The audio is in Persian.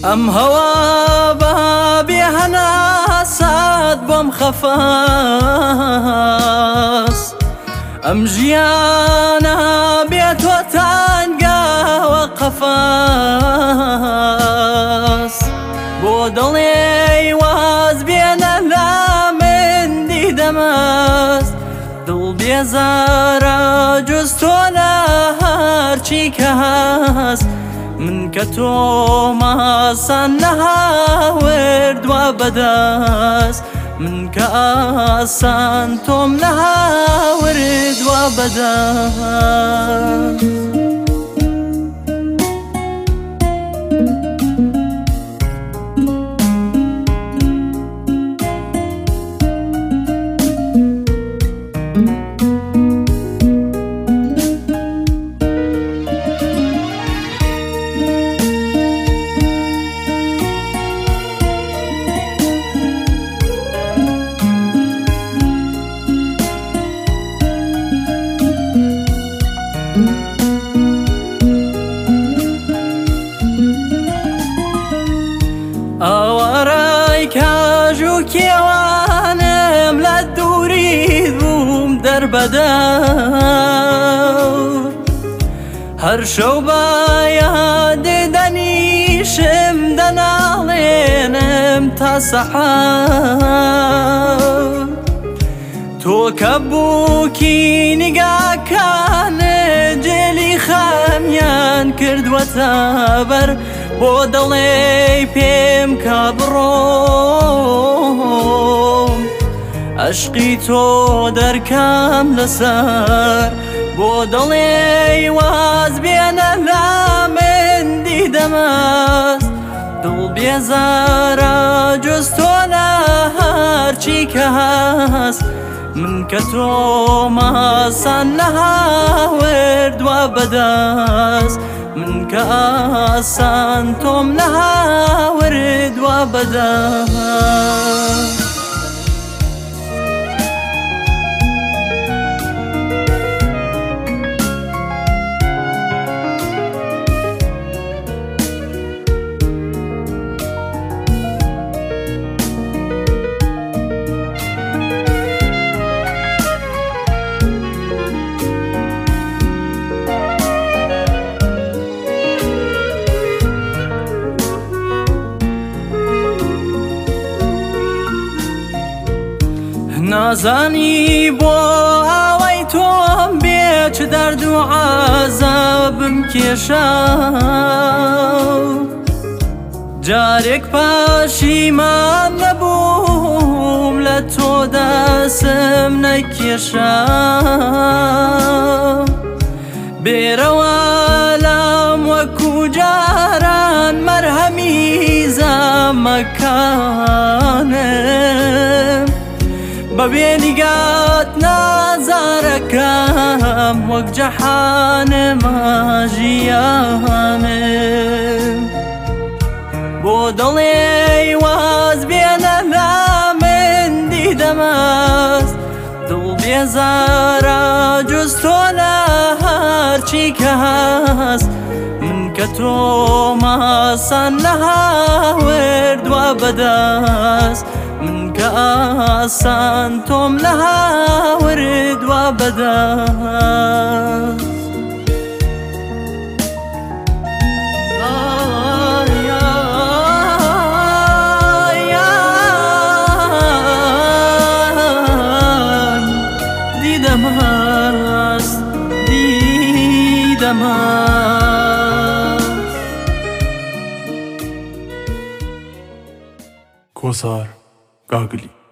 ئەم هەوا بابێ هەناسات بۆم خەفاس ئەم ژیانە بێتۆ تانگاوە قەفاس بۆ دڵێ واز بێنە لا من دیدەمەست دڵ بێزارە جوز تۆ لە هەرچی کەس من کە تۆ ماسان نەهاوردوە بەدەست من کە ئاسان تۆم نەهاوردوە بەدەست ئاوارای کاژوو کێوانم لە دووری بووم دەربەدەور هەر شەو بایاد دەنیشم دەناڵێنم تا سەحەر تۆ کە بووکی نیگاکانت جێلی خەمیان کردووەتە بەر بۆ دڵێ پێم کە بڕۆم عەشقی تۆ دەرکەم لەسەر بۆ دڵێ واز بێنە لا من دیدەمەست دڵ بێزارە جوز تۆ لە هەرچی کەس من کە تۆ ماسان نەهاوردوە بەدەست من کە ئاسان تۆم نەهاوردوە بەدەست نازانی بۆ ئاوای تۆم بێ چ دەرد و عەزابم کێشا جارێک پەشیمان نەبووم لە تۆ دەسم نەکێشا بێرەوە لام وەکو جاران مەرهەمی زەمەکانم بەبێ نیگات نازارەکەم وەک جەحانمە ژیانم بۆ دڵێ واز بێنە لا من دیدەمەست دڵ بێزارە جوز تۆ لە هەرچی کەس من کە تۆ ماسان نەهاوردوە بەدەست من کە ئاسان تۆم نەهاوردوە بەدەست دیدەمەست کۆسار گاگلی